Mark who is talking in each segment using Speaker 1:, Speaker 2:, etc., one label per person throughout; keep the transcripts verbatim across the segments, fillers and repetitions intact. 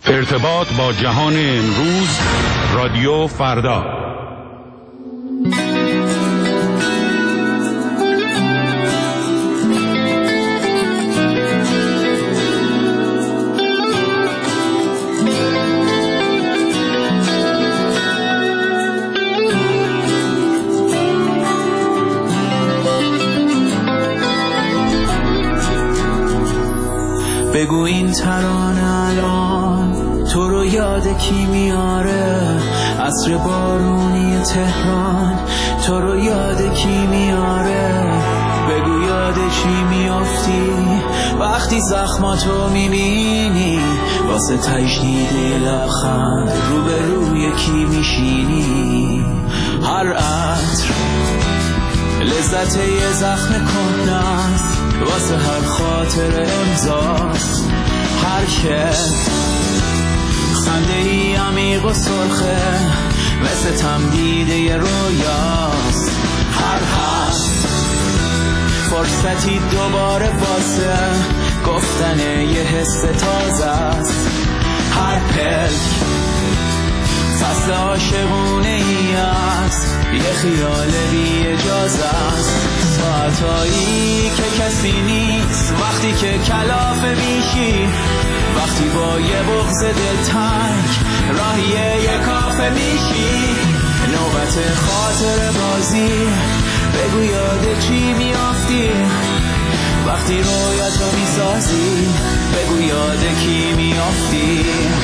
Speaker 1: ارتباط با جهان امروز، رادیو فردا.
Speaker 2: بگو این ترانه الان تو رو یاد کی میاره؟ عصر بارونی تهران تو رو یاد کی میاره؟ بگو یاد چی میافتی وقتی زخماتو میبینی؟ واسه تجدید لبخند رو به روی کی میشینی؟ هر عطر لذت یه زخم کهنه‌ست، واسه هر خاطر امضاست. هر کس خنده ای عمیق و سرخه مثل تمدید یه رویاست. هر حرف فرصتی دوباره واسه گفتن یه حس تازه است. هر پلک فصل عاشقونه ای است، یه خیال بی اجازه است. ساعتایی که کسی نیست وقتی که کلافه میشی، وقتی با یه بغض دلتنگ راهی یه کافه میشی. نوبت خاطر بازی، بگو یاد چی میافتی وقتی رویاتو میسازی؟ بگو یاد کی میافتی؟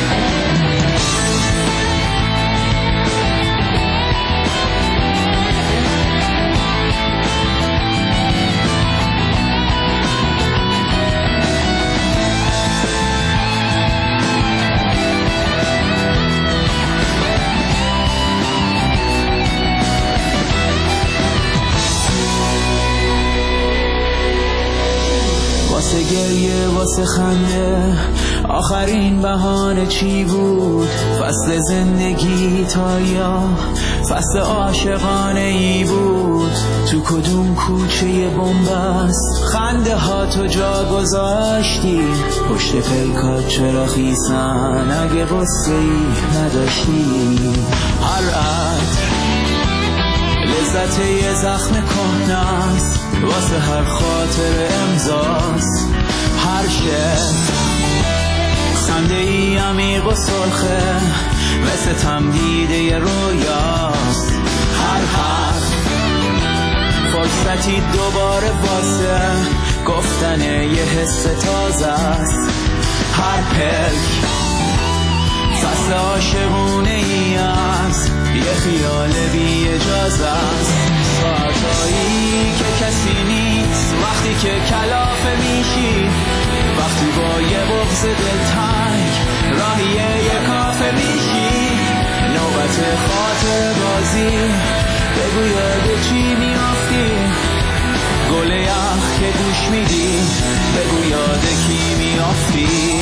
Speaker 2: واسه گریه واسه خنده آخرین بهانه چی بود؟ فصل زندگی تا یا فصل عاشقانه ای بود؟ تو کدوم کوچه بنبست خنده ها تو جا گذاشتی؟ پشت پلکات چرا خیسن اگه قصه ای نداشتی؟ هر عطر لذت یه زخم کهنه‌ست، واسه هر خاطر امضاست. هر شعر خنده ای عمیق و سرخه مثل تمدید یه رویاست. هر حرف فرصتی دوباره واسه گفتن یه حس تازه است. هر پلک فصل عاشقونه ای است، یه خیال بی اجازه است. ساعتایی که کسی نیست وقتی که کلافه میشی، وقتی با یه بغض دلتنگ راهی یه کافه میشی. نوبت خاطر بازی، بگو یاد چی میافتی؟ گل یخ که دوش میدی، بگو یاد کی میافتی؟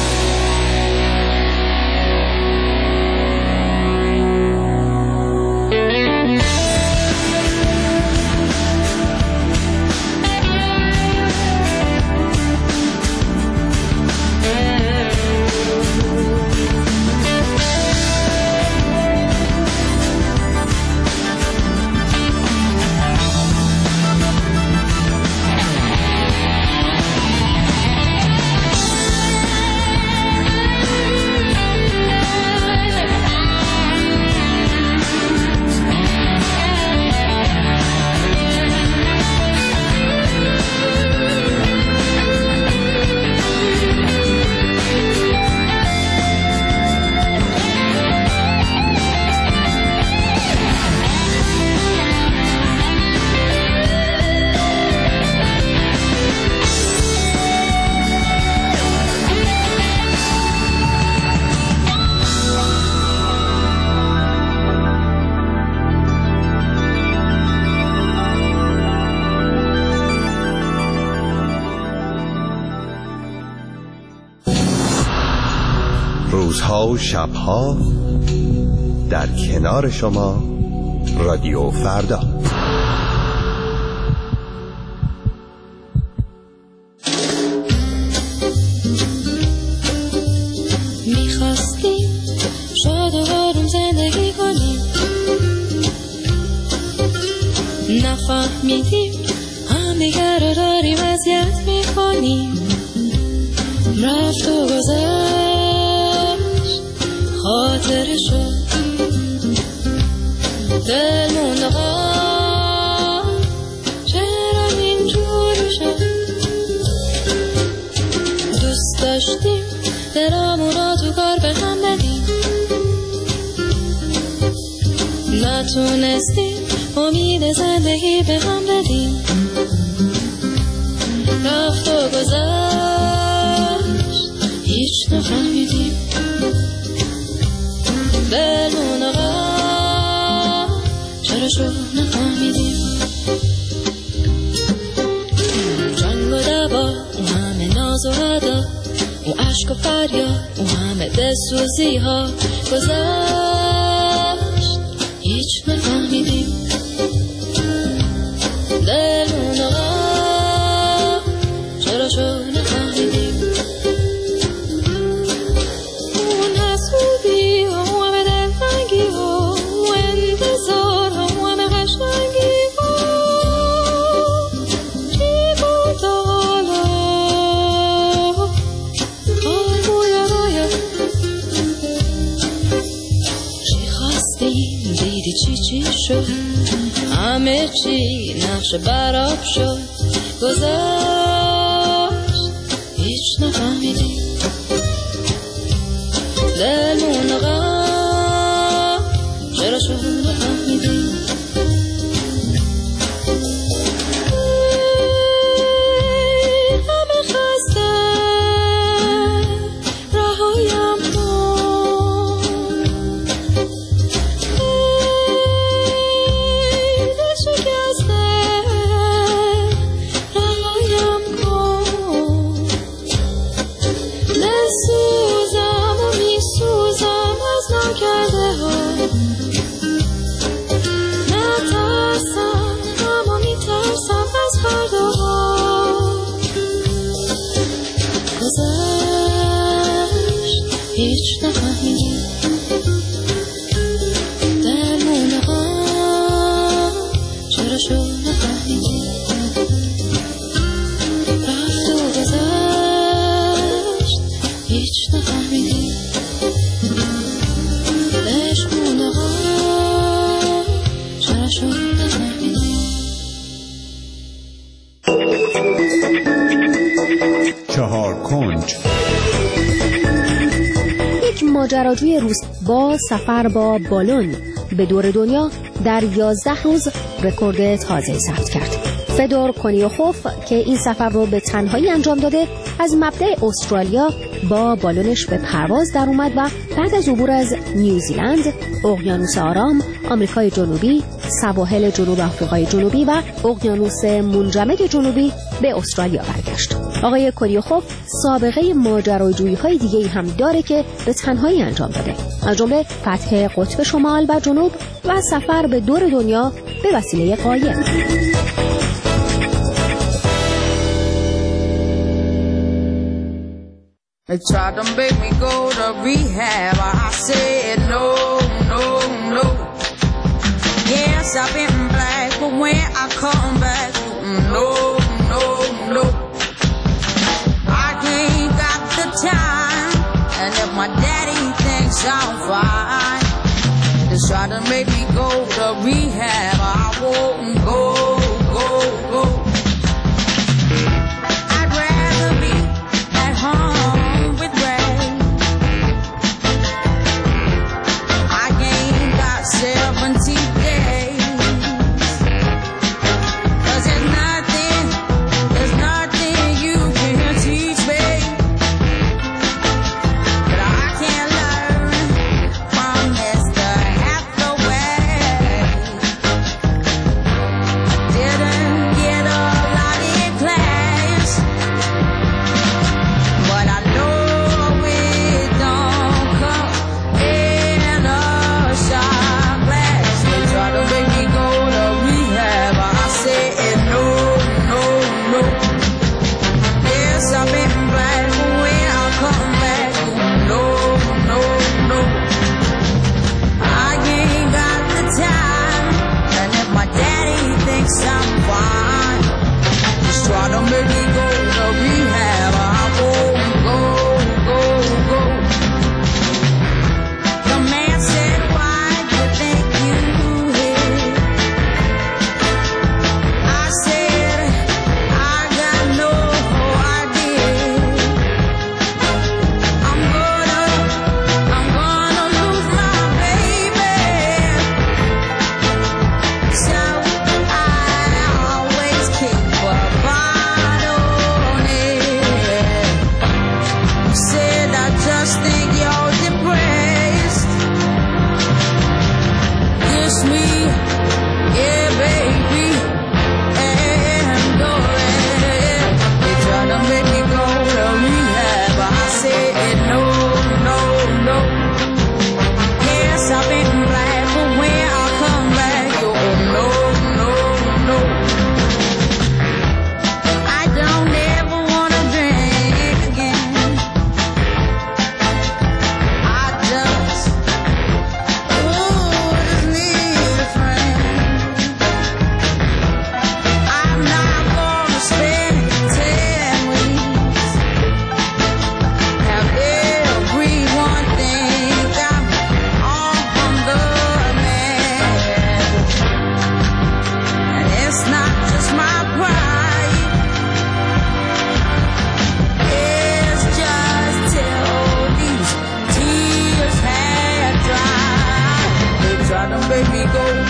Speaker 3: روزها و شبها در کنار شما، رادیو فردا.
Speaker 4: میخوام خواستیم شاد و آروم زندگی کنیم، نفهمیدیم هم دیگر رو داریم اذیت میکنیم. رفت و گذشت خاطره شد، دل موند آقا چرا اینجوری شد. دوست داشتیم دلامون را تو کار به هم بدیم، نتونستیم امید زندگی به هم بدیم. رفت و گذشت هیچ نفهمیدیم، دلمون آقا چرا شد نفهمیدیم. جنگ و دبا، اون همه ناز و ادا، اون عشق و فریاد، اون همه دلسوزی ها گذشت هیچ نفهمیدیم. دلمون آقا چرا شد نفهمیدیم. اون حسودی ها، اون همه دلتنگی ها، اون انتظار ها، اون همه قشنگی ها، چی بود حالا حال بویا رویا. چی خواستیم دیدی چی چی شد، همه چی نقش براب شد، گذشت هیچ نفهمیدیم. دلمون آقا چرا شد نفهمیدیم. همه خسته رهایم کن، دل شکسته رهایم کن. دل سوزم و می سوزم از نکرده ها، نترسم اما می ترسم از فردا ها. گذشت هیچ نفهمیدیم، دلمون آقا چرا شد نفهمیدیم. رفت و گذشت هیچ نفهمیدیم، دلمون آقا چرا شد نفهمیدیم.
Speaker 1: چهار کنج.
Speaker 5: یک ماجراجوی روس با سفر با بالون به دور دنیا در یازده روز رکورد تازه ثبت کرد. فدور کنیوخوف که این سفر رو به تنهایی انجام داده، از مبدأ استرالیا با بالونش به پرواز در اومد و بعد از عبور از نیوزیلند، اقیانوس آرام، آمریکای جنوبی، سواحل جنوب آفریقای جنوبی و اقیانوس منجمد جنوبی به استرالیا برگشت. آقای کنیوخوف سابقه ماجراجویی‌های دیگه‌ای هم داره که به تنهایی انجام داده، از جمله فتح قطب شمال و جنوب و سفر به دور دنیا به وسیله قایق.
Speaker 6: They tried to make me go to rehab. I said no, no, no. Yes, I've been black, but when I come back, no, no, no. I ain't got the time, and if my daddy thinks I'm fine, they try to make me go to rehab. I won't go, go, go. I'd rather be at home. seventy days, 'cause there's nothing, there's nothing you can teach me that I can't learn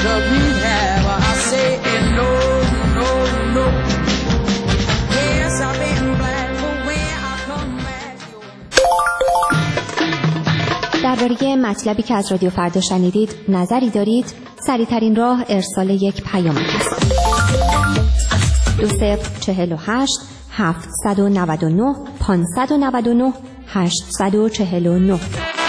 Speaker 6: to rehab. I say no, no, no. Yes, I've been black, but when I come back,
Speaker 5: درباره مطلبی که از رادیو فردا شنیدید نظری دارید؟ سریع‌ترین راه ارسال یک پیام است. دو صفر چهل و هشت هفتصد و نود و نه پانصد و نود و نه هشتصد و چهل و نه.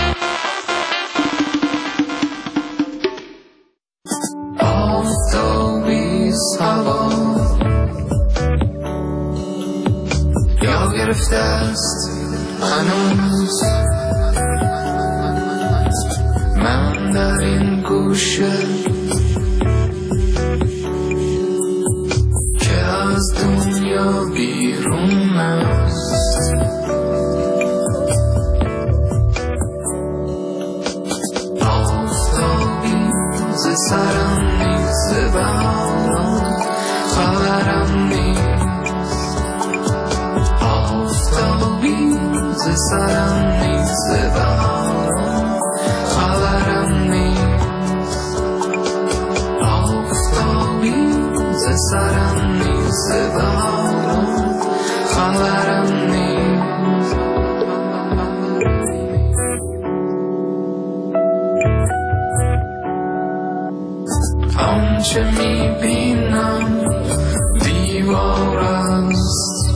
Speaker 7: آفتابی هوا یا گرفته است هنوز، من در این گوشه که از دنیا بیرون است. آفتابی ز سرم نیست، بهاران خبرم نیست. آفتابی ز سرم نیست، بهاران خبرم نیست. آفتابی ز سرم نیست، بهاران خبرم نیست. آنچه میبینم دیوار است،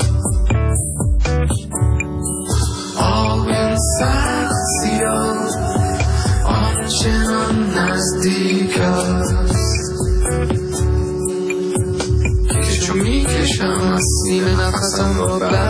Speaker 7: آب سخت سیاه آنچنان نزدیک است که چون میکشم از سینه نفسم را بر